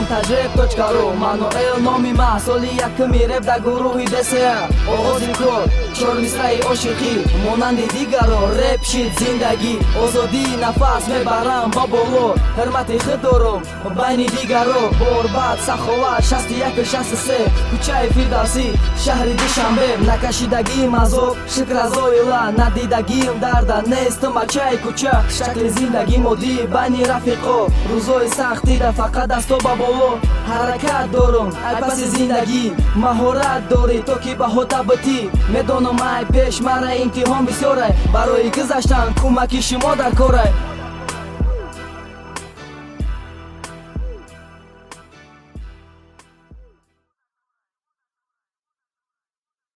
tajdeb.ru Мануэл номи ма соли якми реп да гурӯҳи ДСА оғози кор чор мисраи ошиқӣ монанди дигаро реп шид зиндагӣ озодӣ нафас мебарам ба боло ҳурмати худ дорам байни дигаро борбад саховат 61-63 кӯчаи фирдавсӣ шаҳри душанбе накашидагим азоб шикразоила надидагим дарда нестум ачаи кӯча шакли зиндагӣ моддӣ байни рафиқо рӯзои сахтида фақат даsto ба боло ҳаракат дорам ай паси зиндагӣ маҳорат дорӣ то ки баҳо табтӣ медонам ай пеш мара имтиҳон бисёрай барои гузаштан кӯмаки шумо дар корай